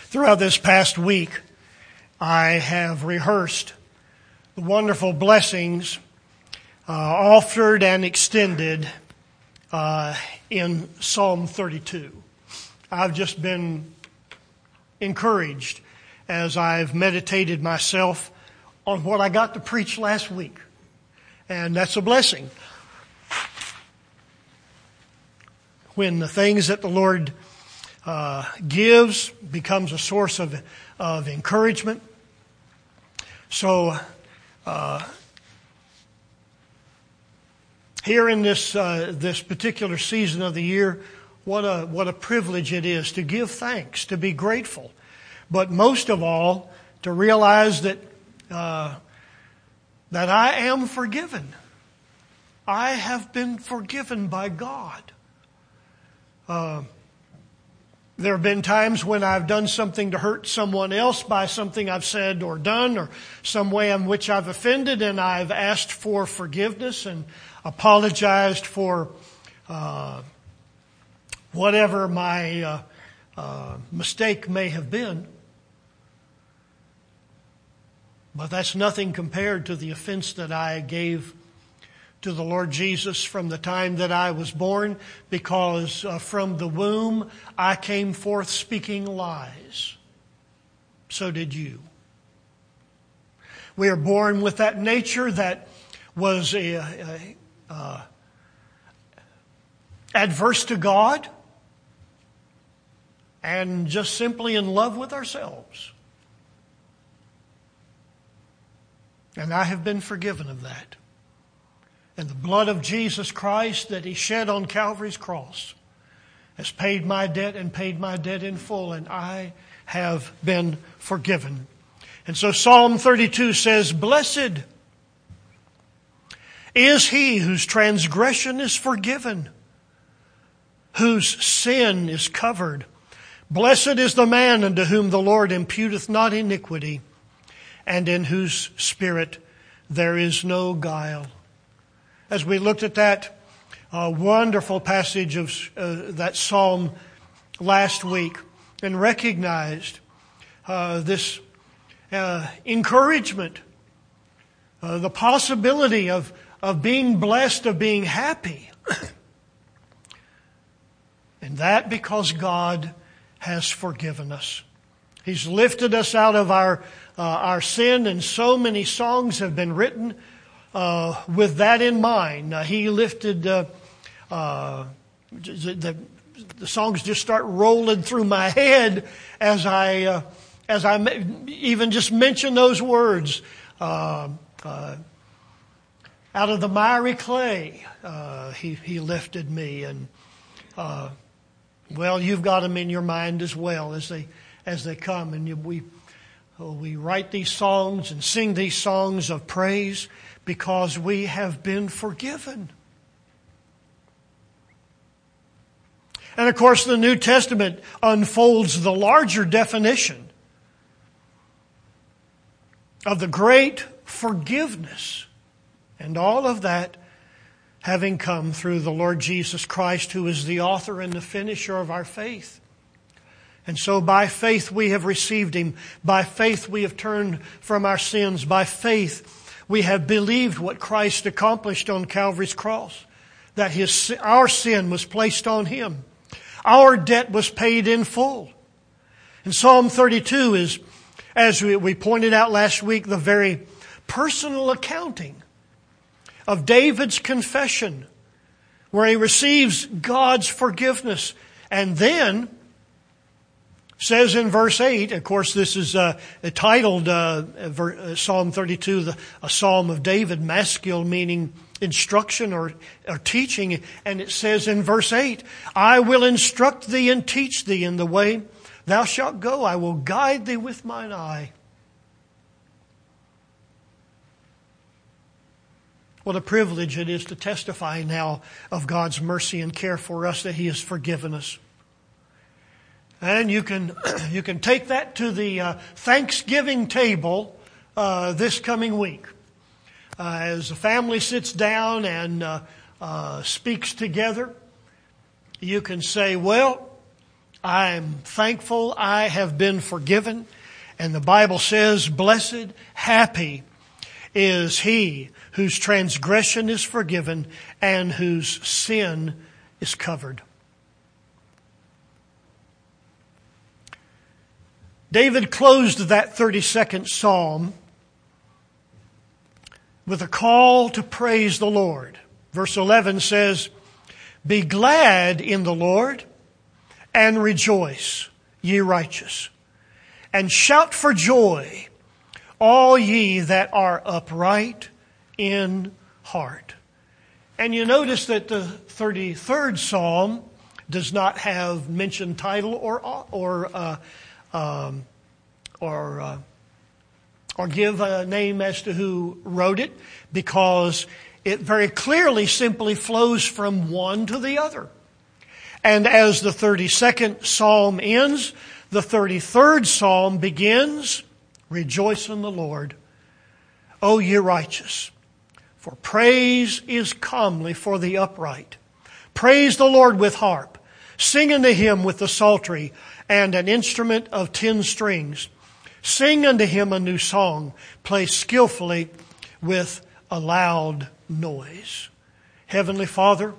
Throughout this past week, I have rehearsed the wonderful blessings offered and extended in Psalm 32. I've just been encouraged as I've meditated myself on what I got to preach last week. And that's a blessing. When the things that the Lord gives becomes a source of encouragement. So here in this particular season of the year, what a privilege it is to give thanks, to be grateful, but most of all to realize that I am forgiven. I have been forgiven by God. There have been times when I've done something to hurt someone else by something I've said or done or some way in which I've offended, and I've asked for forgiveness and apologized for whatever my mistake may have been. But that's nothing compared to the offense that I gave to the Lord Jesus from the time that I was born, because from the womb I came forth speaking lies. So did you. We are born with that nature that was adverse to God and just simply in love with ourselves. And I have been forgiven of that. And the blood of Jesus Christ that He shed on Calvary's cross has paid my debt and paid my debt in full, and I have been forgiven. And so Psalm 32 says, "Blessed is he whose transgression is forgiven, whose sin is covered. Blessed is the man unto whom the Lord imputeth not iniquity, and in whose spirit there is no guile." As we looked at that wonderful passage of that psalm last week and recognized this encouragement, the possibility of being blessed, of being happy. And that because God has forgiven us. He's lifted us out of our sin, and so many songs have been written with that in mind. He lifted the songs just start rolling through my head as I even just mention those words. Out of the miry clay, he lifted me, and well, you've got them in your mind as well as they come, and we write these songs and sing these songs of praise because we have been forgiven. And of course, the New Testament unfolds the larger definition of the great forgiveness, and all of that having come through the Lord Jesus Christ, who is the author and the finisher of our faith. And so by faith we have received Him. By faith we have turned from our sins. By faith we have believed what Christ accomplished on Calvary's cross, that our sin was placed on Him. Our debt was paid in full. And Psalm 32 is, as we pointed out last week, the very personal accounting of David's confession, where he receives God's forgiveness. And then says in verse 8, of course this is titled Psalm 32, a Psalm of David, masculine, meaning instruction or teaching. And it says in verse 8, "I will instruct thee and teach thee in the way thou shalt go. I will guide thee with mine eye." What a privilege it is to testify now of God's mercy and care for us, that He has forgiven us. And you can take that to the Thanksgiving table this coming week. As the family sits down and speaks together, you can say, well, I'm thankful I have been forgiven. And the Bible says, blessed, happy is he whose transgression is forgiven and whose sin is covered. David closed that 32nd Psalm with a call to praise the Lord. Verse 11 says, be glad in the Lord and rejoice, ye righteous, and shout for joy, all ye that are upright in heart. And you notice that the 33rd Psalm does not have mentioned title or give a name as to who wrote it, because it very clearly simply flows from one to the other. And as the 32nd Psalm ends, the 33rd Psalm begins, rejoice in the Lord, O ye righteous, for praise is comely for the upright. Praise the Lord with harp. Sing unto him with the psaltery and an instrument of 10 strings. Sing unto him a new song. Play skillfully with a loud noise. Heavenly Father,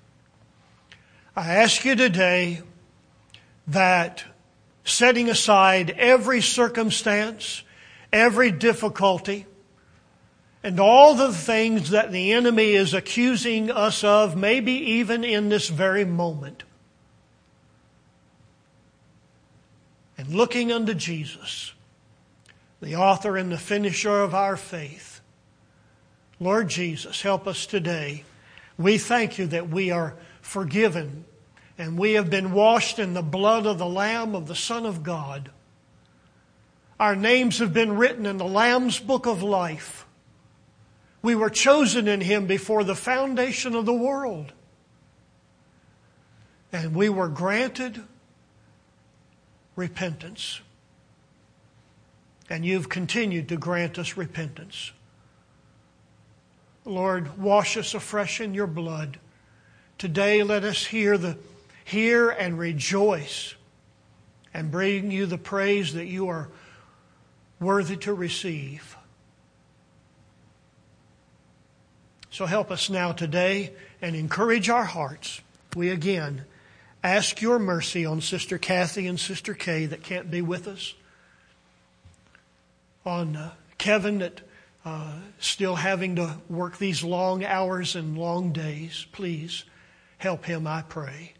I ask you today that, setting aside every circumstance, every difficulty, and all the things that the enemy is accusing us of, maybe even in this very moment, and looking unto Jesus, the author and the finisher of our faith. Lord Jesus, help us today. We thank you that we are forgiven and we have been washed in the blood of the Lamb of the Son of God. Our names have been written in the Lamb's book of life. We were chosen in him before the foundation of the world. And we were granted repentance. And you've continued to grant us repentance. Lord, wash us afresh in your blood. Today let us hear and rejoice and bring you the praise that you are worthy to receive. So help us now today and encourage our hearts. We again ask your mercy on Sister Kathy and Sister Kay that can't be with us. On Kevin that still having to work these long hours and long days. Please help him, I pray.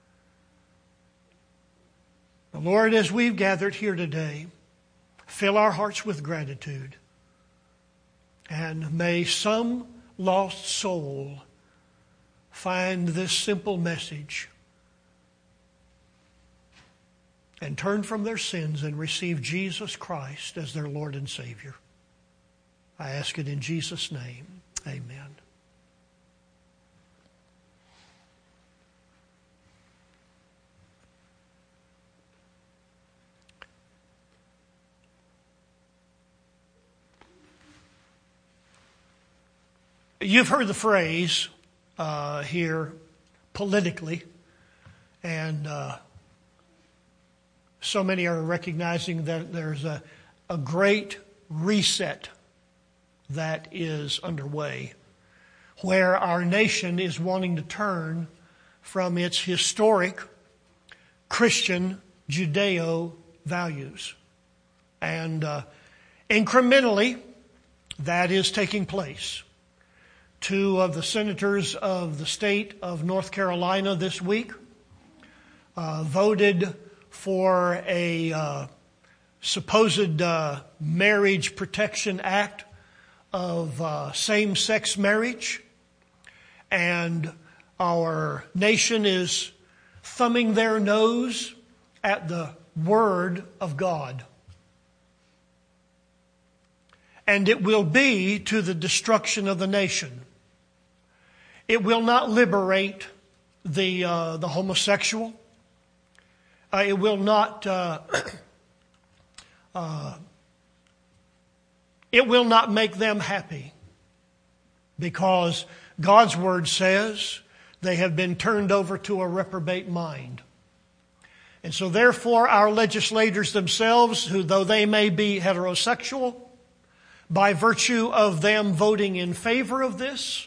Lord, as we've gathered here today, fill our hearts with gratitude. And may some lost soul find this simple message and turn from their sins and receive Jesus Christ as their Lord and Savior. I ask it in Jesus' name. Amen. You've heard the phrase here politically, and so many are recognizing that there's a great reset that is underway, where our nation is wanting to turn from its historic Christian Judeo values. And incrementally, that is taking place. 2 of the senators of the state of North Carolina this week voted for a supposed marriage protection act of same-sex marriage. And our nation is thumbing their nose at the Word of God. And it will be to the destruction of the nation. It will not liberate the homosexual. It will not. It will not make them happy, because God's Word says they have been turned over to a reprobate mind. And so therefore our legislators themselves, who though they may be heterosexual, by virtue of them voting in favor of this,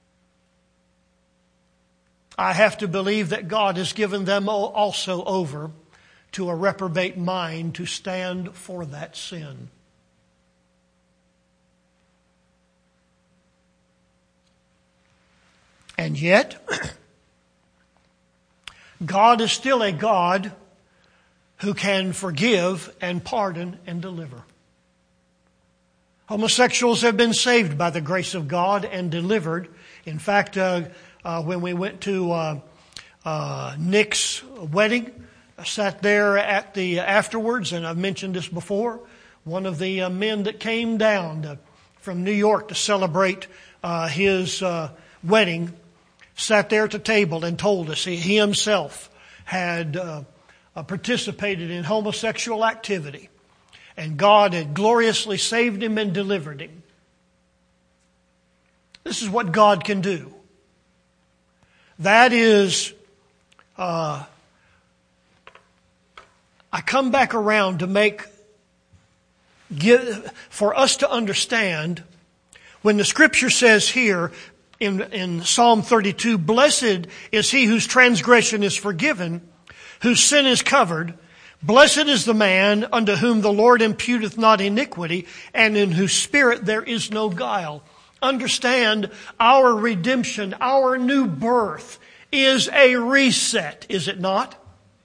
I have to believe that God has given them also over to a reprobate mind to stand for that sin. And yet, God is still a God who can forgive and pardon and deliver. Homosexuals have been saved by the grace of God and delivered. In fact, when we went to Nick's wedding, I sat there at the afterwards, and I've mentioned this before. One of the men that came down from New York to celebrate his wedding sat there at the table and told us he himself had participated in homosexual activity, and God had gloriously saved him and delivered him. This is what God can do. That is, I come back around to for us to understand when the Scripture says here in Psalm 32, blessed is he whose transgression is forgiven, whose sin is covered. Blessed is the man unto whom the Lord imputeth not iniquity, and in whose spirit there is no guile. Understand, our redemption, our new birth is a reset, is it not?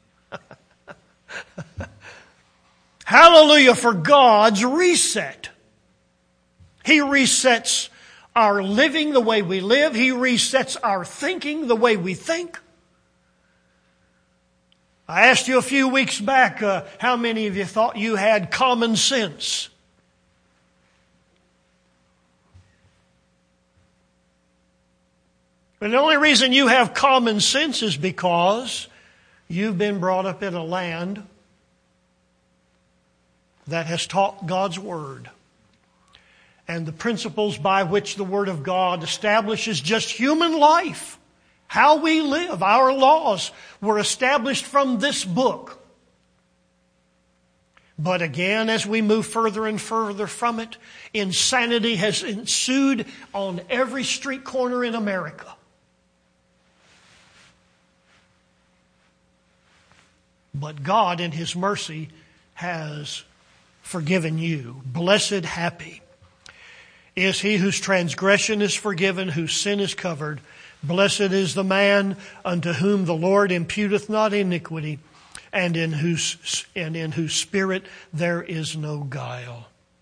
Hallelujah for God's reset. He resets our living the way we live. He resets our thinking the way we think. I asked you a few weeks back how many of you thought you had common sense. And the only reason you have common sense is because you've been brought up in a land that has taught God's Word. And the principles by which the Word of God establishes just human life, how we live, our laws were established from this book. But again, as we move further and further from it, insanity has ensued on every street corner in America. But God in His mercy has forgiven you. Blessed, happy is he whose transgression is forgiven, whose sin is covered. Blessed is the man unto whom the Lord imputeth not iniquity, and in whose spirit there is no guile.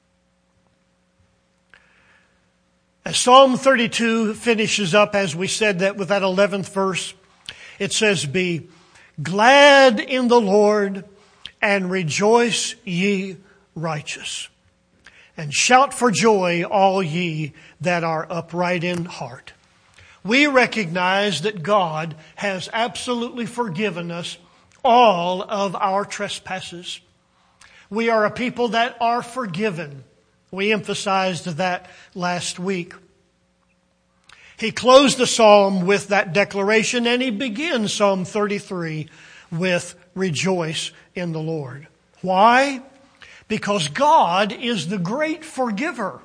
As Psalm 32 finishes up, as we said that with that 11th verse, it says, be glad in the Lord and rejoice ye righteous. And shout for joy, all ye that are upright in heart. We recognize that God has absolutely forgiven us all of our trespasses. We are a people that are forgiven. We emphasized that last week. He closed the psalm with that declaration, and he begins Psalm 33 with rejoice in the Lord. Why? Because God is the great forgiver.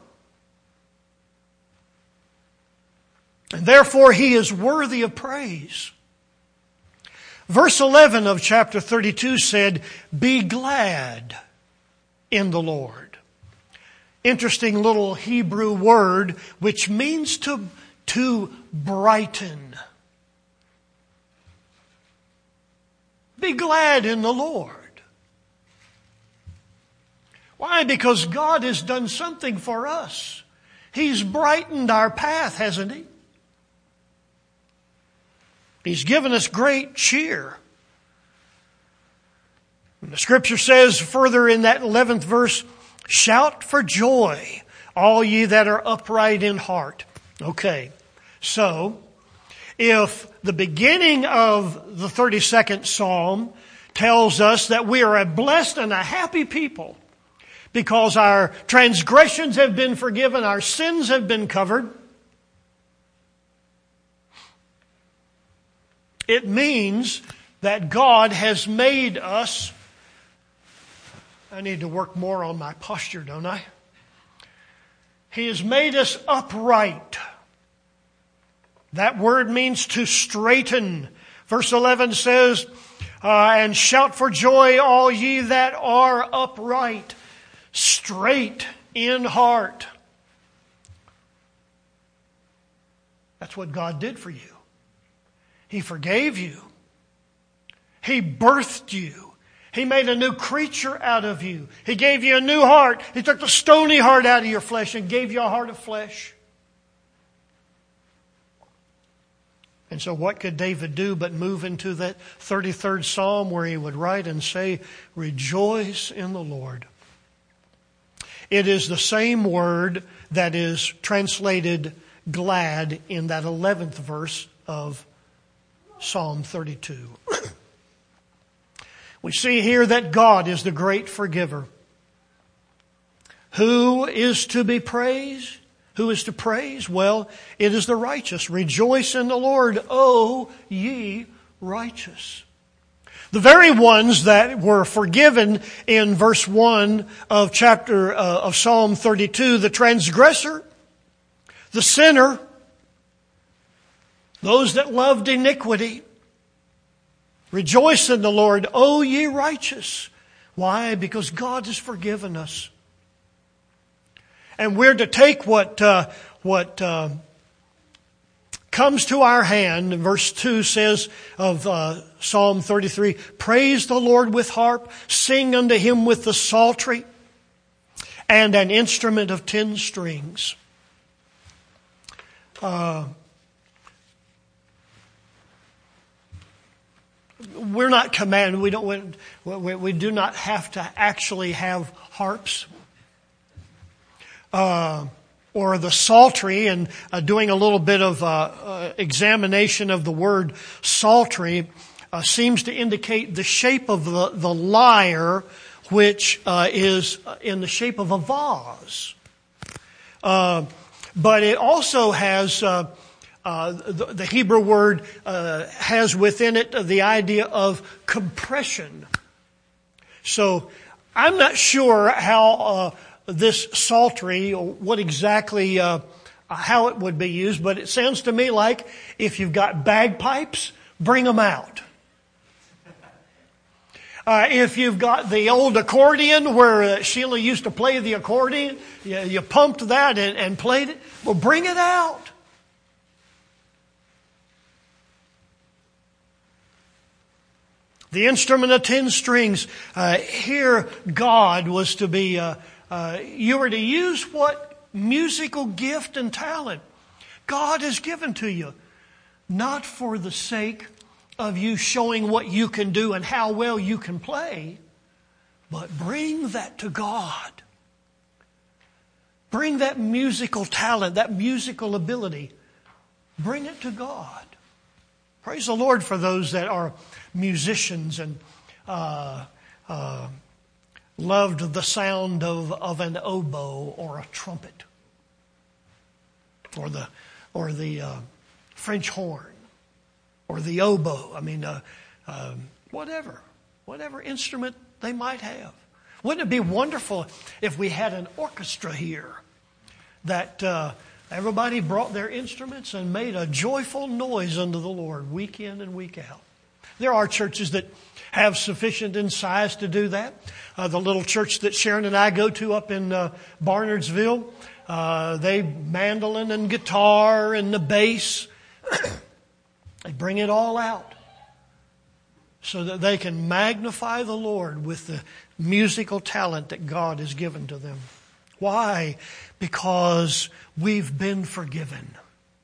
And therefore He is worthy of praise. Verse 11 of chapter 32 said, be glad in the Lord. Interesting little Hebrew word which means to brighten. Be glad in the Lord. Why? Because God has done something for us. He's brightened our path, hasn't He? He's given us great cheer. And the Scripture says further in that 11th verse, shout for joy, all ye that are upright in heart. Okay, so if the beginning of the 32nd Psalm tells us that we are a blessed and a happy people because our transgressions have been forgiven, our sins have been covered, it means that God has made us. I need to work more on my posture, don't I? He has made us upright. That word means to straighten. Verse 11 says, and shout for joy, all ye that are upright, straight in heart. That's what God did for you. He forgave you. He birthed you. He made a new creature out of you. He gave you a new heart. He took the stony heart out of your flesh and gave you a heart of flesh. And so what could David do but move into that 33rd Psalm where he would write and say, rejoice in the Lord. It is the same word that is translated glad in that 11th verse of Psalm 32. We see here that God is the great forgiver. Who is to be praised? Who is to praise? Well, it is the righteous. Rejoice in the Lord, O ye righteous. The very ones that were forgiven in verse 1 of of Psalm 32, the transgressor, the sinner, those that loved iniquity. Rejoice in the Lord, O ye righteous. Why? Because God has forgiven us. And we're to take what comes to our hand. Verse 2 says of Psalm 33, praise the Lord with harp, sing unto him with the psaltery, and an instrument of 10 strings. We're not commanded. We do not have to actually have harps. Or the psaltery, and doing a little bit of examination of the word psaltery seems to indicate the shape of the lyre, which is in the shape of a vase. But it also has the Hebrew word has within it the idea of compression. So I'm not sure how this psaltery, or what exactly, how it would be used, but it sounds to me like if you've got bagpipes, bring them out. If you've got the old accordion where Sheila used to play the accordion, you pumped that and played it, well, bring it out. The instrument of 10 strings, here God was to be, you were to use what musical gift and talent God has given to you. Not for the sake of you showing what you can do and how well you can play, but bring that to God. Bring that musical talent, that musical ability. Bring it to God. Praise the Lord for those that are musicians and loved the sound of an oboe or a trumpet or the French horn or the oboe. I mean, whatever instrument they might have. Wouldn't it be wonderful if we had an orchestra here that everybody brought their instruments and made a joyful noise unto the Lord week in and week out? There are churches that have sufficient in size to do that. The little church that Sharon and I go to up in Barnardsville, they mandolin and guitar and the bass. They bring it all out so that they can magnify the Lord with the musical talent that God has given to them. Why? Because we've been forgiven.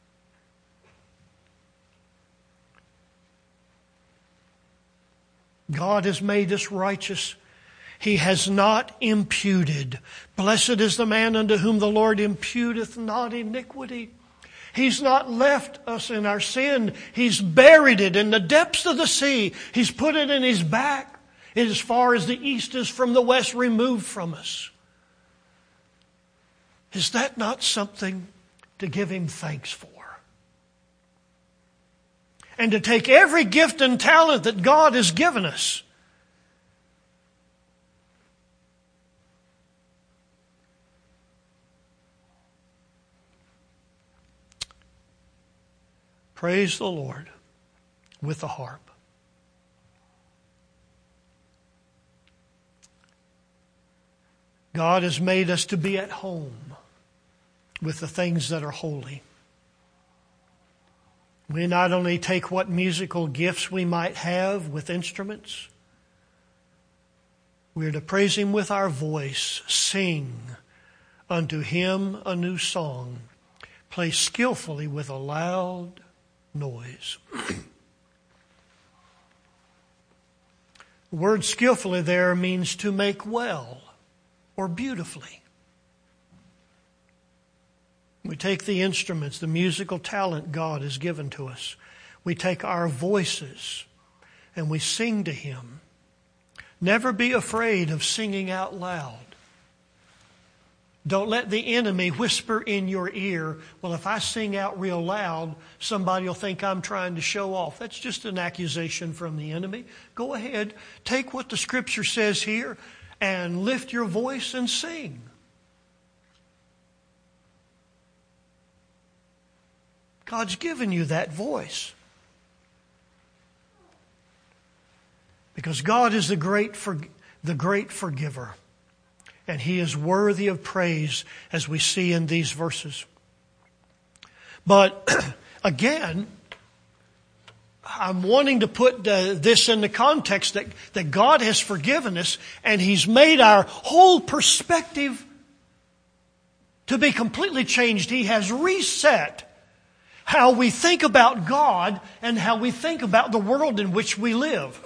God has made us righteous. He has not imputed. Blessed is the man unto whom the Lord imputeth not iniquity. He's not left us in our sin. He's buried it in the depths of the sea. He's put it in His back. It is as far as the east is from the west, removed from us. Is that not something to give Him thanks for? and to take every gift and talent that God has given us. Praise the Lord with the harp. God has made us to be at home with the things that are holy. We not only take what musical gifts we might have with instruments, we are to praise Him with our voice, sing unto Him a new song, play skillfully with a loud noise. The word skillfully there means to make well or beautifully. We take the instruments, the musical talent God has given to us. We take our voices and we sing to Him. Never be afraid of singing out loud. Don't let the enemy whisper in your ear, well, if I sing out real loud, somebody will think I'm trying to show off. That's just an accusation from the enemy. Go ahead, take what the Scripture says here and lift your voice and sing. God's given you that voice. Because God is the great forgiver. And He is worthy of praise, as we see in these verses. But again, I'm wanting to put this in the context that God has forgiven us and He's made our whole perspective to be completely changed. He has reset how we think about God and how we think about the world in which we live.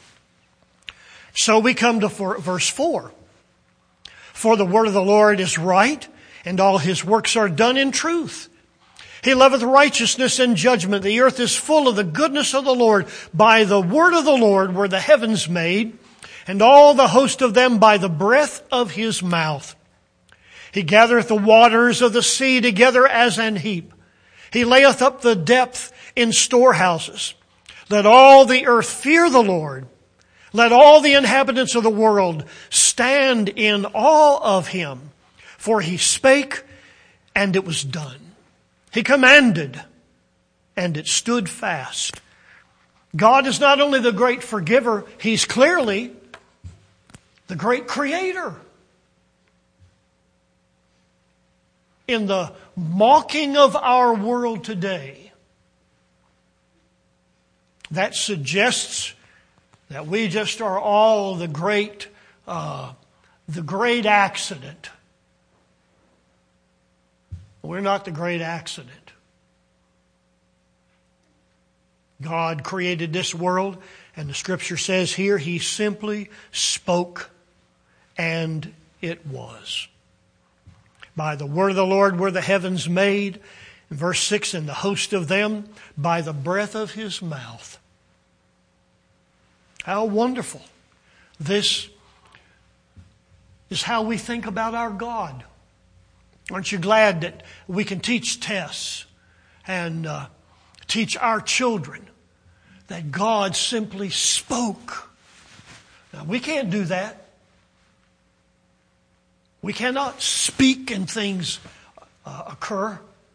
So we come to verse 4. For the word of the Lord is right, and all His works are done in truth. He loveth righteousness and judgment. The earth is full of the goodness of the Lord. By the word of the Lord were the heavens made, and all the host of them by the breath of His mouth. He gathereth the waters of the sea together as an heap. He layeth up the depth in storehouses. Let all the earth fear the Lord. Let all the inhabitants of the world stand in awe of Him. For He spake, and it was done. He commanded, and it stood fast. God is not only the great forgiver, He's clearly the great creator. In the mocking of our world today, that suggests that we just are all the great accident. We're not the great accident. God created this world, and the Scripture says here, He simply spoke, and it was. By the word of the Lord were the heavens made. In verse 6, and the host of them by the breath of His mouth. How wonderful. This is how we think about our God. Aren't you glad that we can teach Tess and teach our children that God simply spoke? Now, we can't do that. We cannot speak and things occur.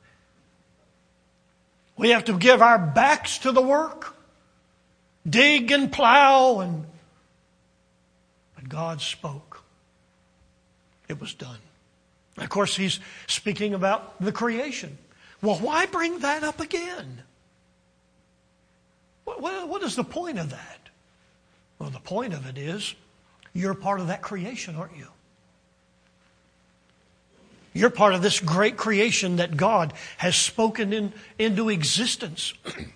We have to give our backs to the work. Dig and plow, but God spoke. It was done. Of course, He's speaking about the creation. Well, why bring that up again? What is the point of that? Well, the point of it is, you're part of that creation, aren't you? You're part of this great creation that God has spoken into existence.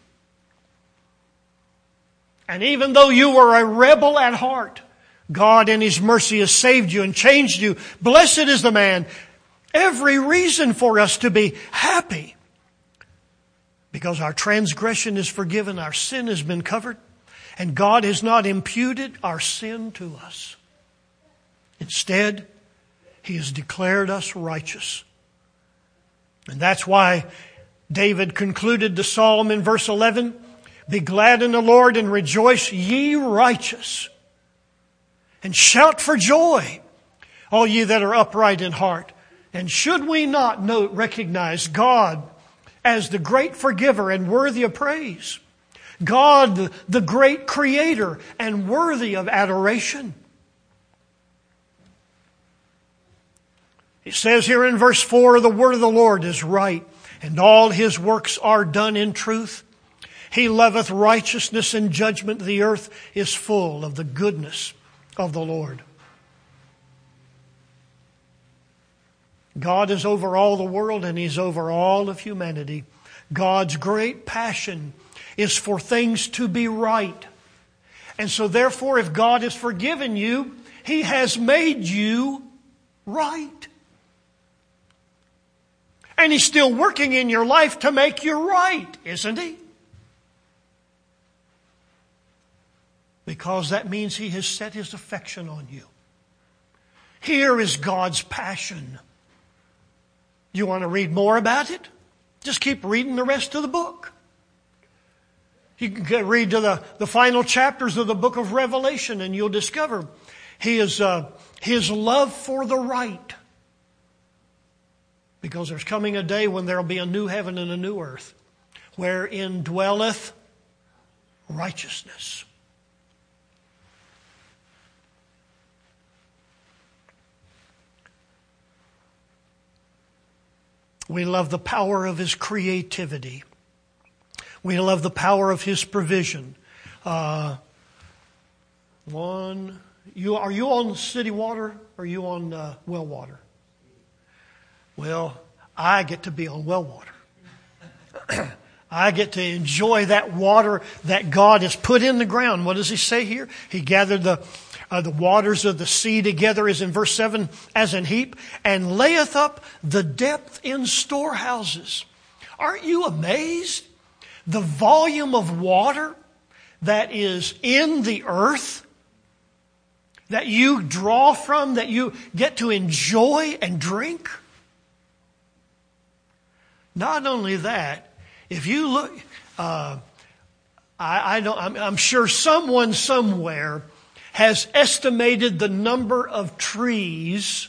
And even though you were a rebel at heart, God in His mercy has saved you and changed you. Blessed is the man. Every reason for us to be happy. Because our transgression is forgiven, our sin has been covered, and God has not imputed our sin to us. Instead, He has declared us righteous. And that's why David concluded the psalm in verse 11, Be glad in the Lord and rejoice, ye righteous. And shout for joy, all ye that are upright in heart. And should we not recognize God as the great forgiver and worthy of praise? God, the great creator and worthy of adoration. It says here in verse 4, the word of the Lord is right, and all His works are done in truth. He loveth righteousness and judgment. The earth is full of the goodness of the Lord. God is over all the world, and He's over all of humanity. God's great passion is for things to be right. And so therefore, if God has forgiven you, He has made you right. And He's still working in your life to make you right, isn't He? Because that means He has set His affection on you. Here is God's passion. You want to read more about it? Just keep reading the rest of the book. You can read to the final chapters of the book of Revelation, and you'll discover His love for the right. Because there's coming a day when there will be a new heaven and a new earth, wherein dwelleth righteousness. We love the power of His creativity. We love the power of His provision. Are you on city water or are you on well water? Well, I get to be on well water. I get to enjoy that water that God has put in the ground. What does He say here? He gathered the waters of the sea together, as in verse 7, as an heap, and layeth up the depth in storehouses. Aren't you amazed? The volume of water that is in the earth, that you draw from, that you get to enjoy and drink. Not only that, if you look, I'm sure someone somewhere has estimated the number of trees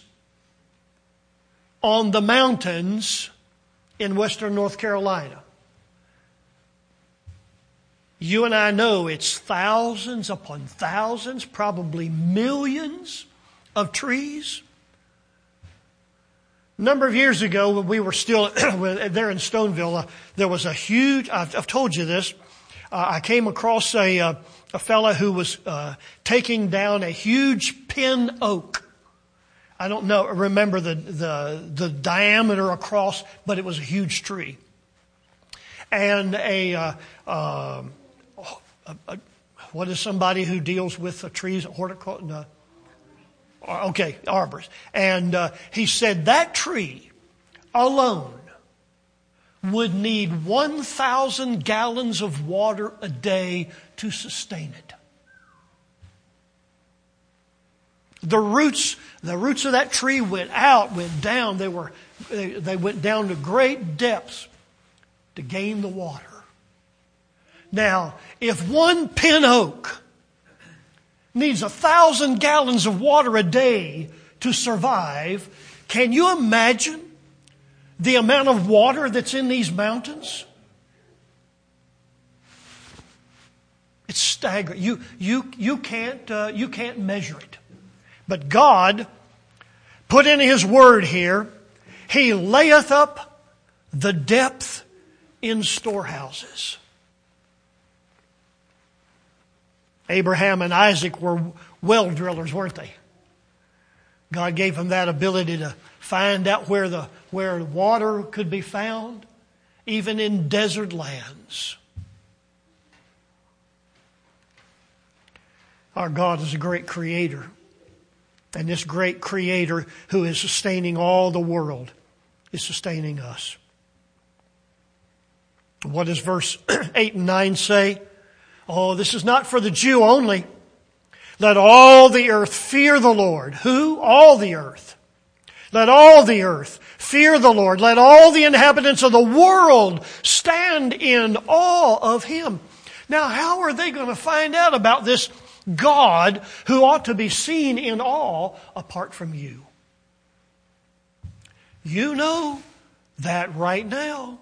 on the mountains in western North Carolina. You and I know it's thousands upon thousands, probably millions of trees. A number of years ago, when we were still there in Stoneville, there was a huge, I've told you this, I came across a fella who was taking down a huge pin oak. I don't remember the diameter across, but it was a huge tree. And what is somebody who deals with trees, horticulture? Okay, arborist. And he said that tree alone would need 1,000 gallons of water a day to sustain it. The roots of that tree went down. They went down to great depths to gain the water. Now, if one pin oak needs 1,000 gallons of water a day to survive, can you imagine the amount of water that's in these mountains? It's staggering. You can't measure it. But God put in His word here, He layeth up the depth in storehouses. Abraham and Isaac were well drillers, weren't they? God gave them that ability to find out where water could be found, even in desert lands. Our God is a great creator. And this great creator who is sustaining all the world is sustaining us. What does verse 8 and 9 say? Oh, this is not for the Jew only. Let all the earth fear the Lord. Who? All the earth. Let all the earth fear the Lord. Let all the inhabitants of the world stand in awe of Him. Now, how are they going to find out about this God who ought to be seen in awe apart from you? You know that right now.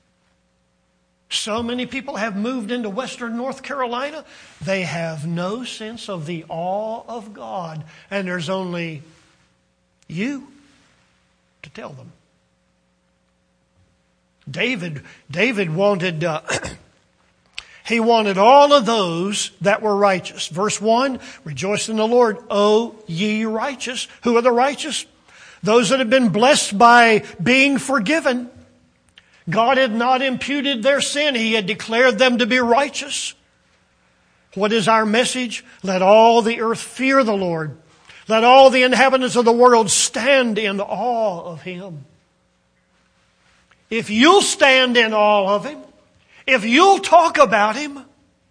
So many people have moved into western North Carolina. They have no sense of the awe of God. And there's only you to tell them. David wanted... He wanted all of those that were righteous. Verse 1, rejoice in the Lord, O ye righteous. Who are the righteous? Those that have been blessed by being forgiven. God had not imputed their sin. He had declared them to be righteous. What is our message? Let all the earth fear the Lord. Let all the inhabitants of the world stand in awe of Him. If you'll stand in awe of Him, if you'll talk about Him,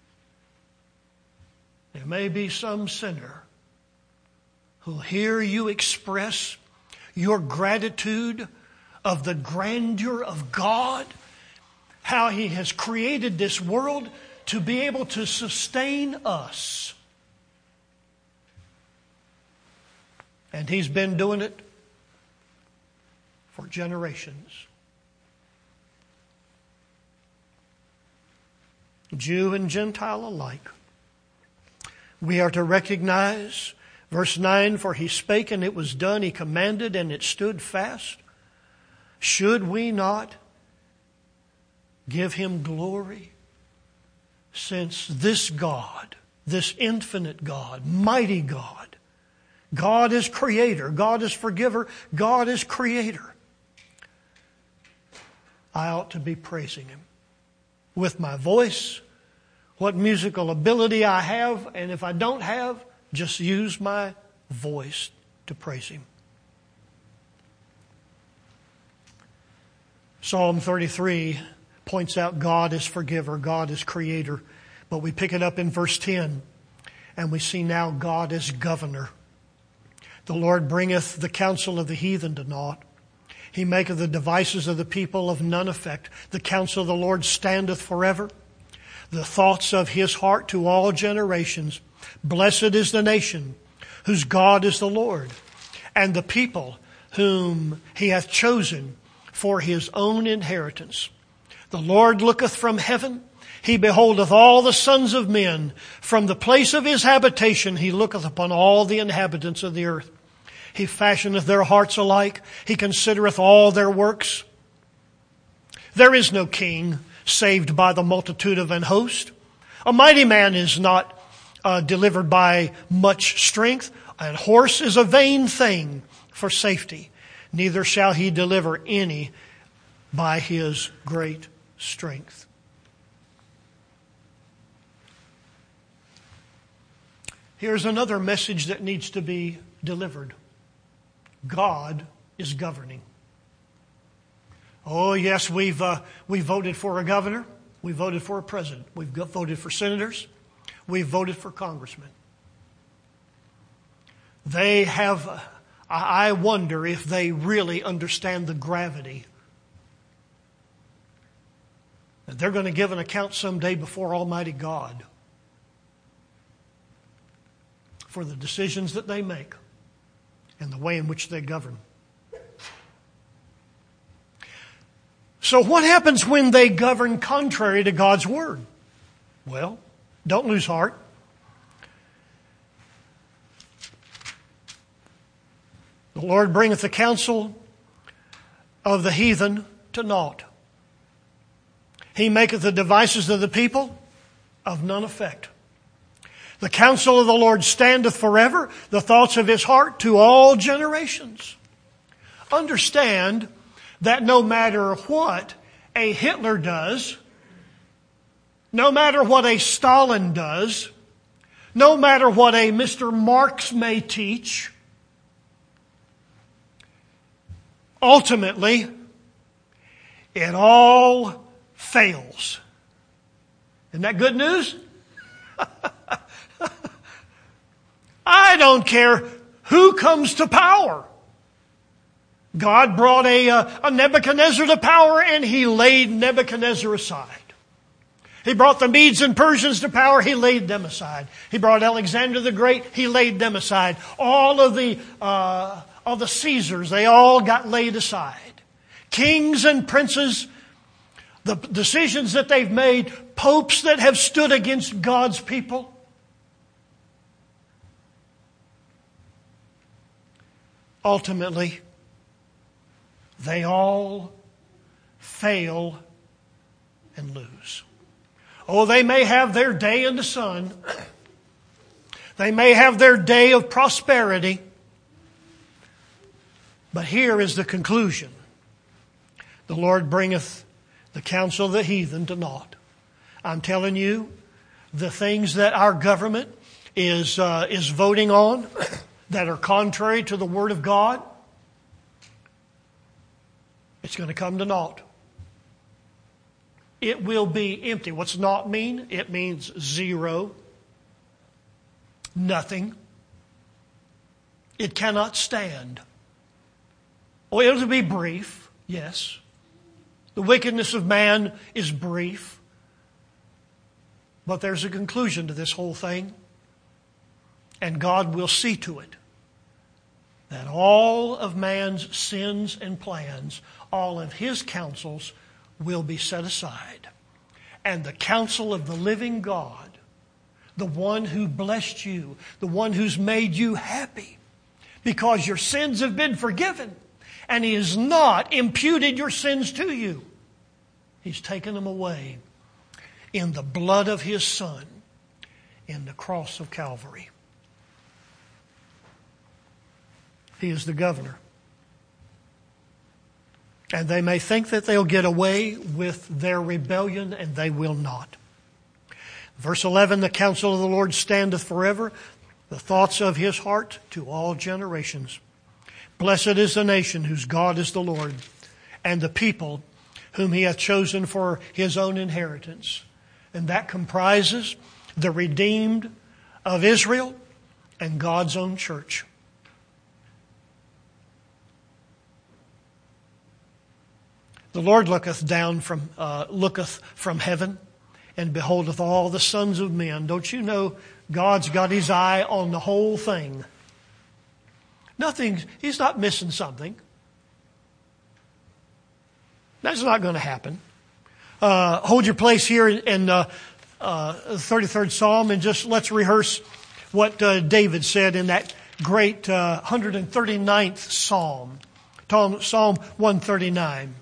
there may be some sinner who'll hear you express your gratitude of the grandeur of God, how He has created this world to be able to sustain us. And He's been doing it for generations. Jew and Gentile alike. We are to recognize, verse 9, for He spake and it was done, He commanded and it stood fast. Should we not give Him glory, since this God, this infinite God, mighty God, God is creator, God is forgiver, God is creator, I ought to be praising Him with my voice, what musical ability I have, and if I don't have, just use my voice to praise Him. Psalm 33 points out God is forgiver, God is creator, but we pick it up in verse 10, and we see now God is governor. The Lord bringeth the counsel of the heathen to naught. He maketh the devices of the people of none effect. The counsel of the Lord standeth forever. The thoughts of His heart to all generations. Blessed is the nation whose God is the Lord, and the people whom He hath chosen for His own inheritance. The Lord looketh from heaven. He beholdeth all the sons of men. From the place of His habitation He looketh upon all the inhabitants of the earth. He fashioneth their hearts alike. He considereth all their works. There is no king saved by the multitude of an host. A mighty man is not delivered by much strength. An horse is a vain thing for safety. Neither shall he deliver any by his great strength. Here's another message that needs to be delivered. God is governing. Oh yes, we voted for a governor. We voted for a president. We've voted for senators. We've voted for congressmen. They have, I wonder if they really understand the gravity. They're going to give an account someday before Almighty God for the decisions that they make and the way in which they govern. So what happens when they govern contrary to God's word? Well, don't lose heart. The Lord bringeth the counsel of the heathen to naught. He maketh the devices of the people of none effect. The counsel of the Lord standeth forever, the thoughts of His heart to all generations. Understand that no matter what a Hitler does, no matter what a Stalin does, no matter what a Mr. Marx may teach, ultimately, it all fails. Isn't that good news? I don't care who comes to power. God brought a Nebuchadnezzar to power and He laid Nebuchadnezzar aside. He brought the Medes and Persians to power. He laid them aside. He brought Alexander the Great. He laid them aside. All of the Caesars, they all got laid aside. Kings and princes, the decisions that they've made, popes that have stood against God's people. Ultimately, they all fail and lose. Oh, they may have their day in the sun. They may have their day of prosperity. But here is the conclusion. The Lord bringeth the counsel of the heathen to naught. I'm telling you, the things that our government is voting on that are contrary to the Word of God, it's going to come to naught. It will be empty. What's naught mean? It means zero. Nothing. It cannot stand. Oh, it'll be brief, yes. The wickedness of man is brief. But there's a conclusion to this whole thing. And God will see to it that all of man's sins and plans, all of his counsels, will be set aside. And the counsel of the living God, the one who blessed you, the one who's made you happy because your sins have been forgiven, and He has not imputed your sins to you. He's taken them away in the blood of His Son in the cross of Calvary. He is the governor. And they may think that they'll get away with their rebellion, and they will not. Verse 11, the counsel of the Lord standeth forever, the thoughts of His heart to all generations. Blessed is the nation whose God is the Lord, and the people whom He hath chosen for His own inheritance. And that comprises the redeemed of Israel and God's own church. The Lord looketh from heaven and beholdeth all the sons of men. Don't you know God's got His eye on the whole thing? He's not missing something. That's not going to happen. Hold your place here in the 33rd Psalm, and just let's rehearse what David said in that great 139th Psalm. Psalm 139.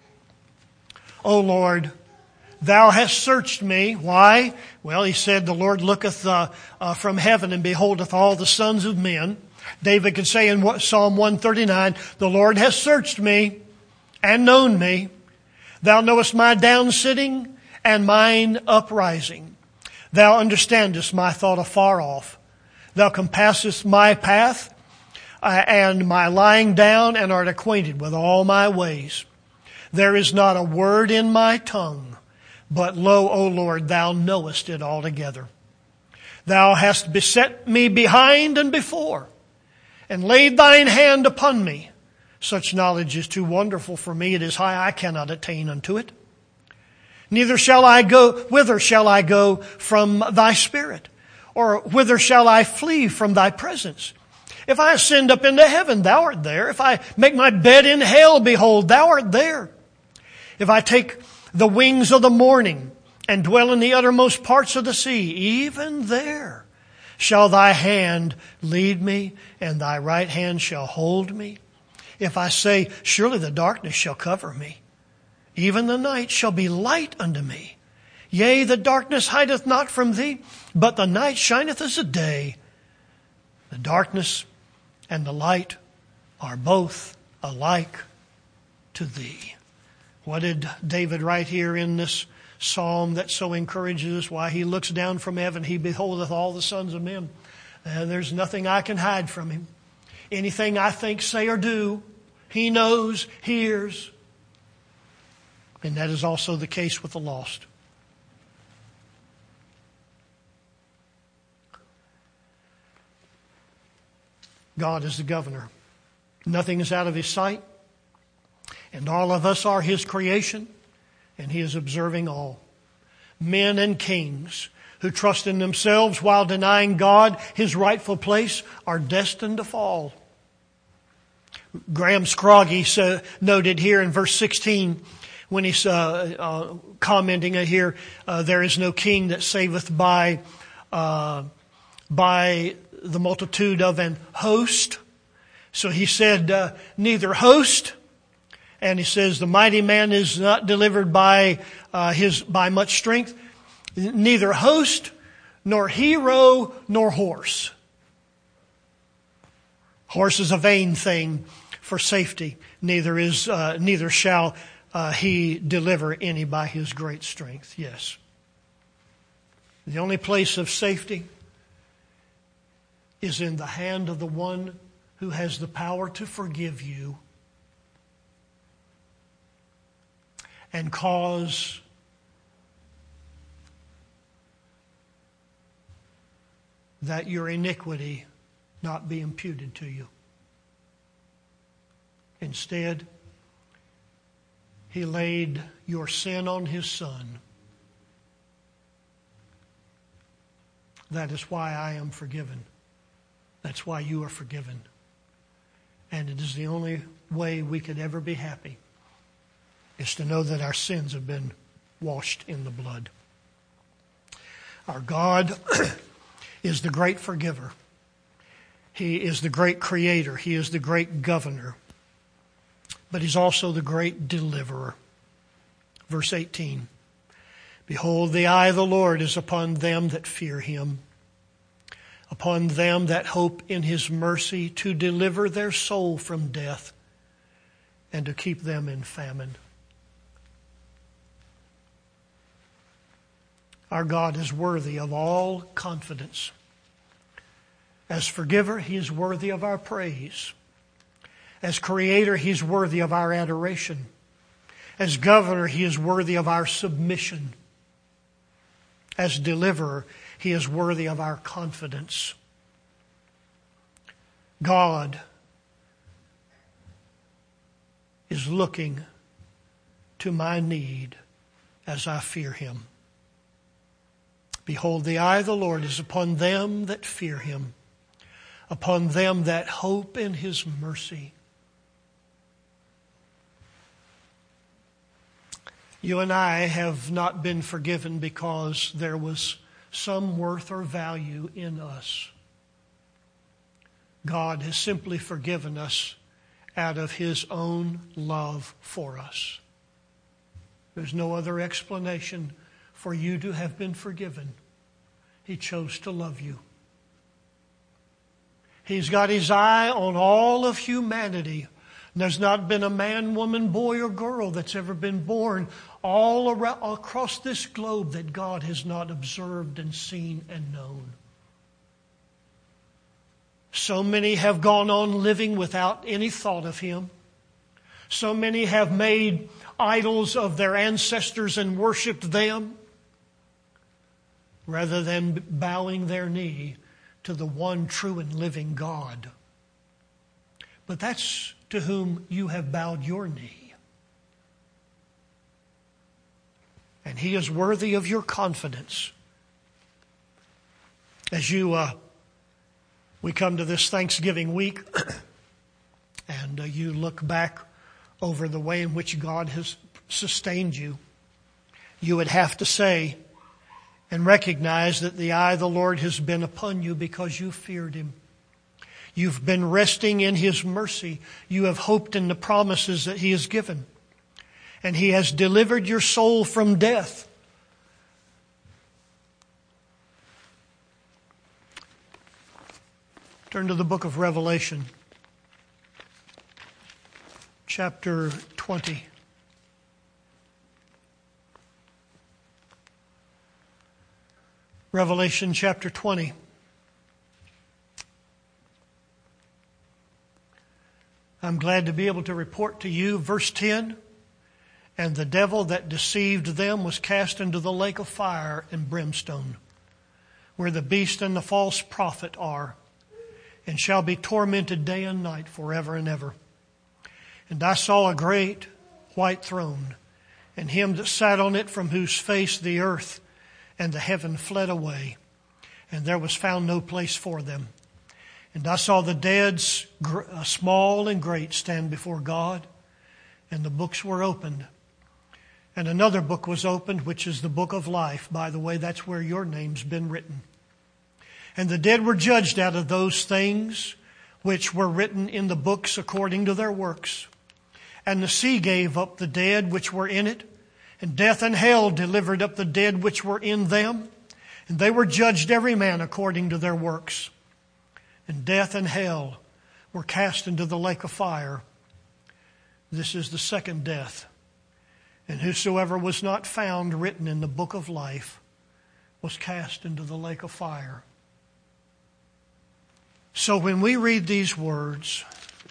O Lord, Thou hast searched me. Why? Well, he said, the Lord looketh from heaven and beholdeth all the sons of men. David could say in Psalm 139, the Lord has searched me and known me. Thou knowest my downsitting and mine uprising. Thou understandest my thought afar off. Thou compassest my path and my lying down, and art acquainted with all my ways. There is not a word in my tongue, but lo, O Lord, Thou knowest it altogether. Thou hast beset me behind and before, and laid Thine hand upon me. Such knowledge is too wonderful for me. It is high, I cannot attain unto it. Whither shall I go from Thy Spirit? Or whither shall I flee from Thy presence? If I ascend up into heaven, Thou art there. If I make my bed in hell, behold, Thou art there. If I take the wings of the morning and dwell in the uttermost parts of the sea, even there shall Thy hand lead me, and Thy right hand shall hold me. If I say, surely the darkness shall cover me, even the night shall be light unto me. Yea, the darkness hideth not from Thee, but the night shineth as a day. The darkness and the light are both alike to Thee. What did David write here in this psalm that so encourages us? Why, he looks down from heaven, He beholdeth all the sons of men. There's nothing I can hide from Him. Anything I think, say, or do, He knows, hears. And that is also the case with the lost. God is the governor. Nothing is out of His sight. And all of us are His creation. And He is observing all. men and kings who trust in themselves while denying God His rightful place are destined to fall. Graham Scroggie noted here in verse 16, when he's commenting here, there is no king that saveth by the multitude of an host. So he said, neither host, and he says the mighty man is not delivered by much strength, neither host, nor hero, nor horse. Horse is a vain thing for safety. Neither shall he deliver any by his great strength. Yes. The only place of safety is in the hand of the one who has the power to forgive you and cause that your iniquity not be imputed to you. Instead, He laid your sin on His Son. That is why I am forgiven. That's why you are forgiven. And it is the only way we could ever be happy, is to know that our sins have been washed in the blood. Our God is the great forgiver. He is the great creator. He is the great governor. But He's also the great deliverer. Verse 18. Behold, the eye of the Lord is upon them that fear Him, upon them that hope in His mercy, to deliver their soul from death and to keep them in famine. Our God is worthy of all confidence. As forgiver, He is worthy of our praise. As creator, He's worthy of our adoration. As governor, He is worthy of our submission. As deliverer, He is worthy of our confidence. God is looking to my need as I fear Him. Behold, the eye of the Lord is upon them that fear Him, upon them that hope in His mercy. You and I have not been forgiven because there was some worth or value in us. God has simply forgiven us out of His own love for us. There's no other explanation for you to have been forgiven. He chose to love you. He's got His eye on all of humanity. There's not been a man, woman, boy, or girl that's ever been born all across this globe that God has not observed and seen and known. So many have gone on living without any thought of Him. So many have made idols of their ancestors and worshipped them rather than bowing their knee to the one true and living God. But that's to whom you have bowed your knee. And He is worthy of your confidence. As we come to this Thanksgiving week and you look back over the way in which God has sustained you, you would have to say and recognize that the eye of the Lord has been upon you because you feared Him. You've been resting in His mercy. You have hoped in the promises that He has given. And He has delivered your soul from death. Turn to the book of Revelation, chapter 20. Revelation chapter 20. I'm glad to be able to report to you, verse 10, and the devil that deceived them was cast into the lake of fire and brimstone, where the beast and the false prophet are, and shall be tormented day and night forever and ever. And I saw a great white throne, and Him that sat on it, from whose face the earth and the heaven fled away, and there was found no place for them. And I saw the dead, small and great, stand before God, and the books were opened. And another book was opened, which is the book of life. By the way, that's where your name's been written. And the dead were judged out of those things which were written in the books according to their works. And the sea gave up the dead which were in it, and death and hell delivered up the dead which were in them. And they were judged every man according to their works. And death and hell were cast into the lake of fire. This is the second death. And whosoever was not found written in the book of life was cast into the lake of fire. So when we read these words,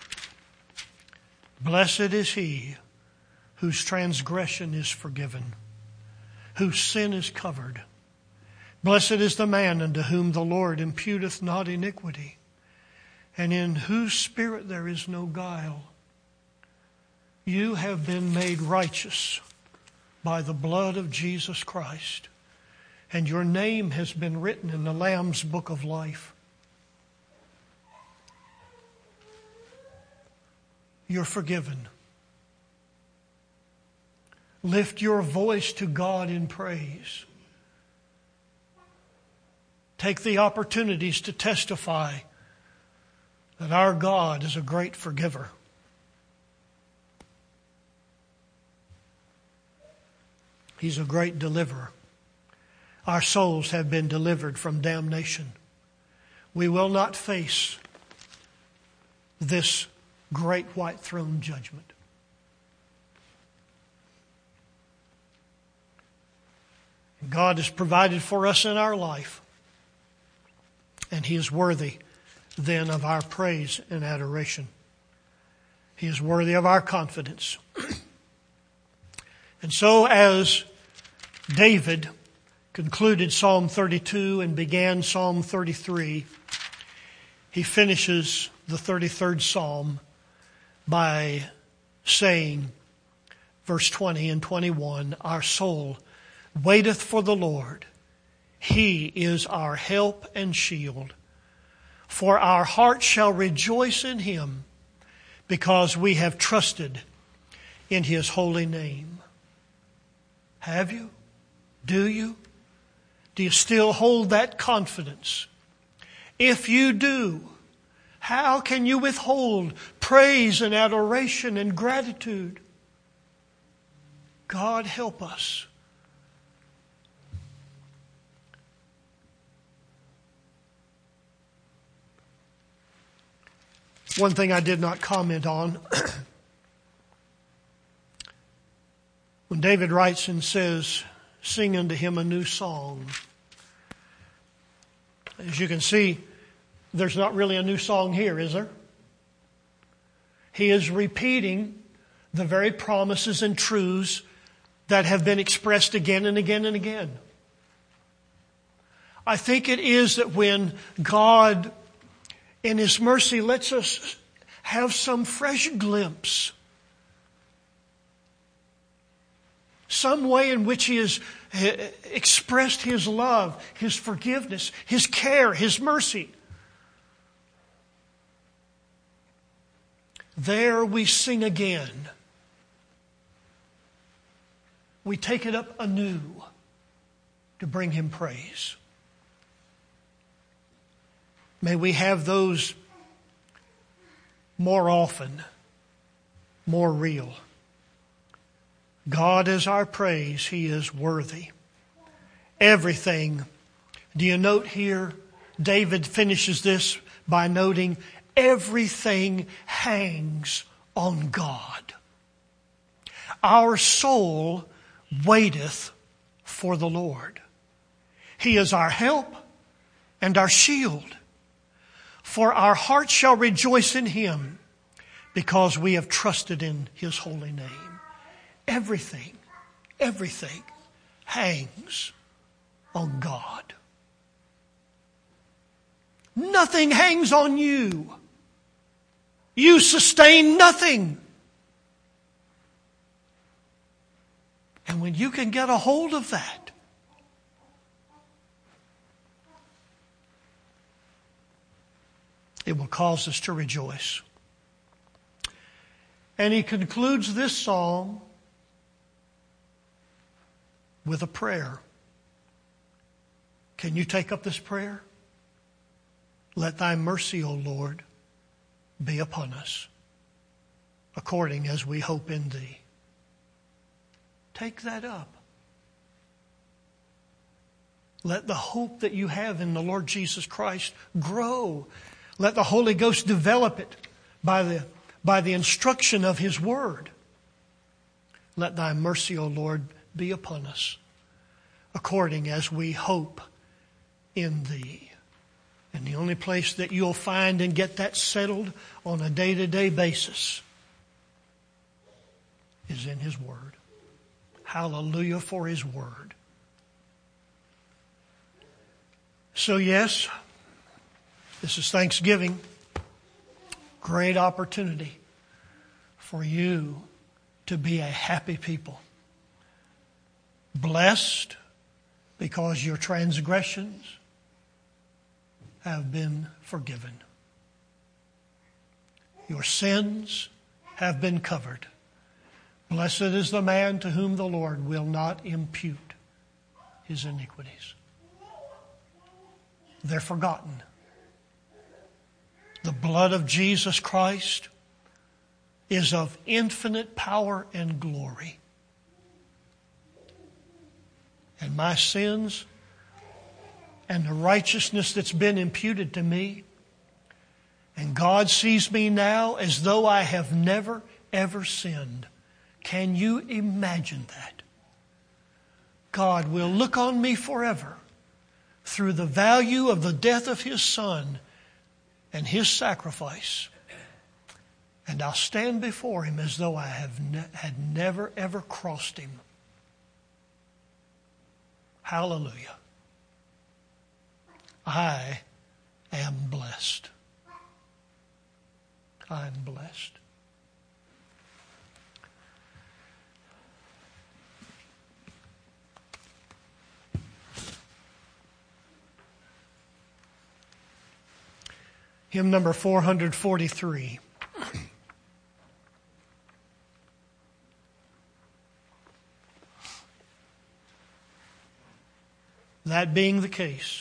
blessed is he whose transgression is forgiven, whose sin is covered. Blessed is the man unto whom the Lord imputeth not iniquity, and in whose spirit there is no guile. You have been made righteous by the blood of Jesus Christ, and your name has been written in the Lamb's book of life. You're forgiven. Lift your voice to God in praise. Take the opportunities to testify that our God is a great forgiver. He's a great deliverer. Our souls have been delivered from damnation. We will not face this great white throne judgment. God has provided for us in our life, and He is worthy then of our praise and adoration. He is worthy of our confidence. And so as David concluded Psalm 32 and began Psalm 33, he finishes the 33rd Psalm by saying, verse 20 and 21, our soul waiteth for the Lord. He is our help and shield. For our heart shall rejoice in Him, because we have trusted in His holy name. Have you? Do you? Do you still hold that confidence? If you do, how can you withhold praise and adoration and gratitude? God help us. One thing I did not comment on, when David writes and says, sing unto Him a new song. As you can see, there's not really a new song here, is there? He is repeating the very promises and truths that have been expressed again and again and again. I think it is that when God, in His mercy, lets us have some fresh glimpse, some way in which He has expressed His love, His forgiveness, His care, His mercy. There we sing again. We take it up anew to bring Him praise. May we have those more often, more real. God is our praise. He is worthy. Everything. Do you note here, David finishes this by noting everything hangs on God. Our soul waiteth for the Lord. He is our help and our shield. For our heart shall rejoice in Him, because we have trusted in His holy name. Everything hangs on God. Nothing hangs on you. You sustain nothing. And when you can get a hold of that, It will cause us to rejoice. And he concludes this psalm with a prayer. Can you take up this prayer? Let thy mercy, O Lord, be upon us, according as we hope in thee. Take that up. Let the hope that you have in the Lord Jesus Christ grow. Let the Holy Ghost develop it by the instruction of His Word. Let thy mercy, O Lord, be upon us, according as we hope in thee. And the only place that you'll find and get that settled on a day-to-day basis is in His Word. Hallelujah for His Word. So yes, this is Thanksgiving. Great opportunity for you to be a happy people. Blessed because your transgressions have been forgiven. Your sins have been covered. Blessed is the man to whom the Lord will not impute his iniquities. They're forgotten. The blood of Jesus Christ is of infinite power and glory. And my sins and the righteousness that's been imputed to me, and God sees me now as though I have never, ever sinned. Can you imagine that? God will look on me forever through the value of the death of His Son and His sacrifice. And I'll stand before Him as though I had never, ever crossed Him. Hallelujah. I am blessed. I'm blessed. Hymn number 443. That being the case,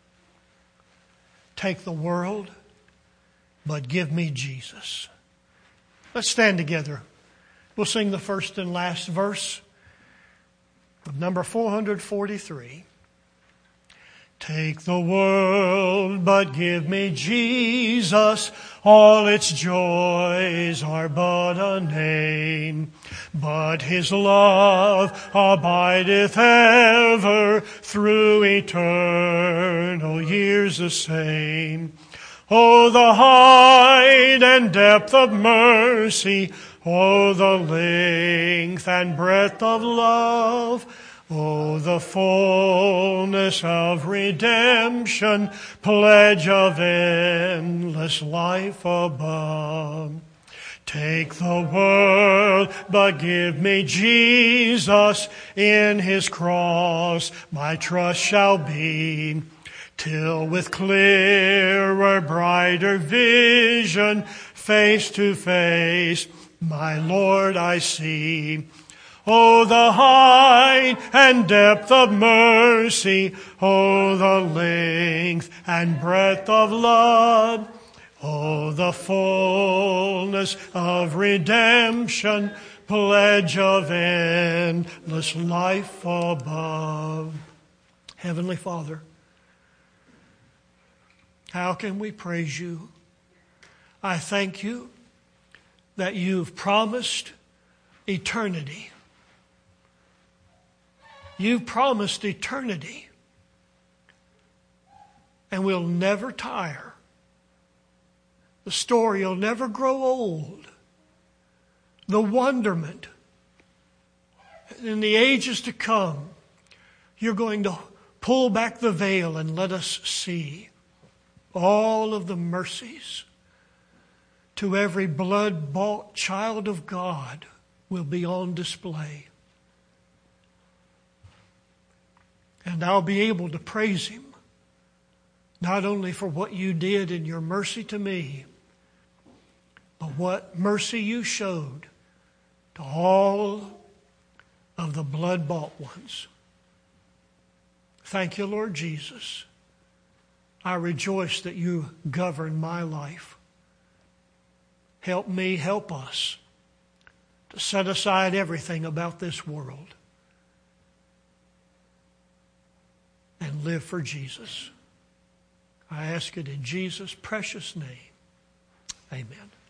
take the world, but give me Jesus. Let's stand together. We'll sing the first and last verse of number 443. Take the world, but give me Jesus. All its joys are but a name. But His love abideth ever through eternal years the same. Oh, the height and depth of mercy. Oh, the length and breadth of love. Oh, the fullness of redemption, pledge of endless life above. Take the world, but give me Jesus. In His cross my trust shall be, till with clearer, brighter vision, face to face, my Lord I see. Oh, the height and depth of mercy. Oh, the length and breadth of love. Oh, the fullness of redemption, pledge of endless life above. Heavenly Father, how can we praise You? I thank You that You've promised eternity. You've promised eternity, and we'll never tire. The story will never grow old. The wonderment in the ages to come, You're going to pull back the veil and let us see all of the mercies to every blood-bought child of God will be on display. And I'll be able to praise Him not only for what you did in your mercy to me, but what mercy you showed to all of the blood-bought ones. Thank you, Lord Jesus. I rejoice that you govern my life. Help me, help us to set aside everything about this world and live for Jesus. I ask it in Jesus' precious name. Amen.